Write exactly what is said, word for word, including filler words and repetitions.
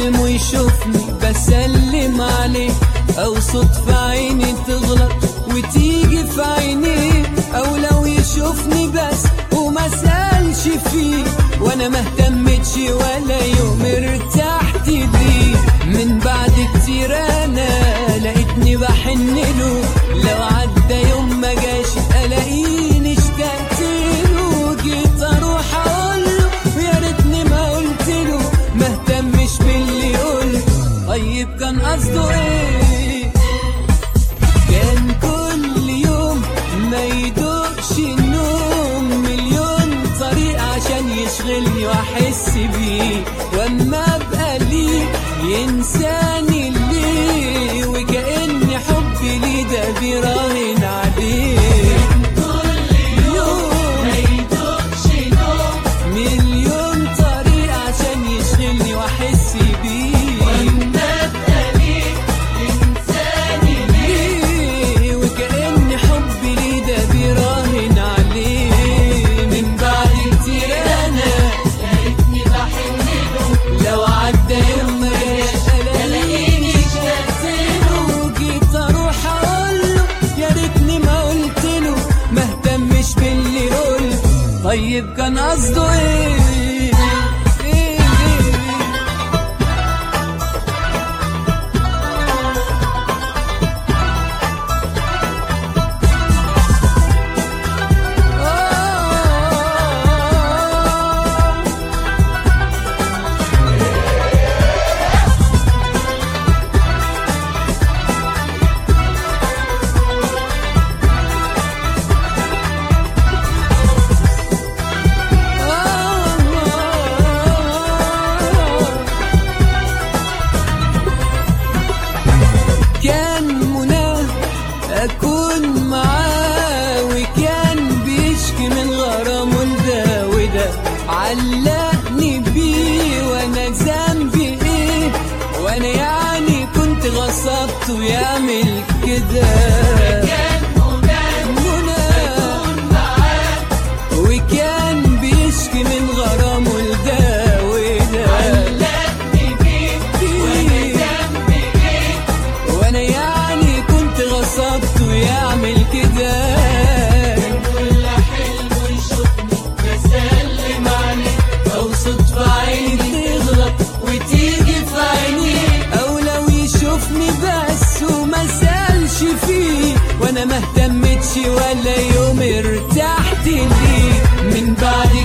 بكلمه يشوفني بسلم عليه، او صدفة عيني تغلط وتيجي في عينيه، او لو يشوفني بس وما سألش فيه وانا مهتمتش ولا يوم ارتحت ليه. من بعد كتير انا لقيتني بحن له، لو عدى يوم ما جاش الاقيني اشتقت له، جيت اروح اقول له يا ريتني ما قلت له، ما اهتمش باللي قلت. طيب كان قصده ايه؟ كان كل يوم ما يدوقش النوم، مليون طريقة عشان يشغلني واحس بيه، واما ابقى ليه ينساني ليه، وكأن حبي ليه ده بيراهن عليه. كل يوم ما يدوقش نوم، مليون طريقة عشان يشغلني واحس بيه، واما ابقى ليه ينساني ليه، وكأن حبي ليه ده بيراهن عليه. من بعد كتير انا لقيتني بحن له، لو عدى يوم ما جاش الاقيني اشتقت له، جيت اروح اقول له يا ريتني ما قلت له، ما اهتمش باللي قلت. طيب كان قصده ايه؟ إيه إيه أكون معاه، وكان بيشكي من غرامه لده وده، علقني بيه وانا ذنبي ايه، وانا يعني كنت غصبته يعمل كده. كان منى أكون معاه، وكان بيشكي من غرامه لده وده، علقني بيه وانا ذنبي ايه، وانا يعني كنت غصبته يعمل كده. كل حلو يشوفني بسلم عليه، او صدفة عيني تغلط وتيجي في عينيه، او لو يشوفني بس وما سألش فيه وانا ما اهتمتش ولا يوم ارتحت ليه. من بعد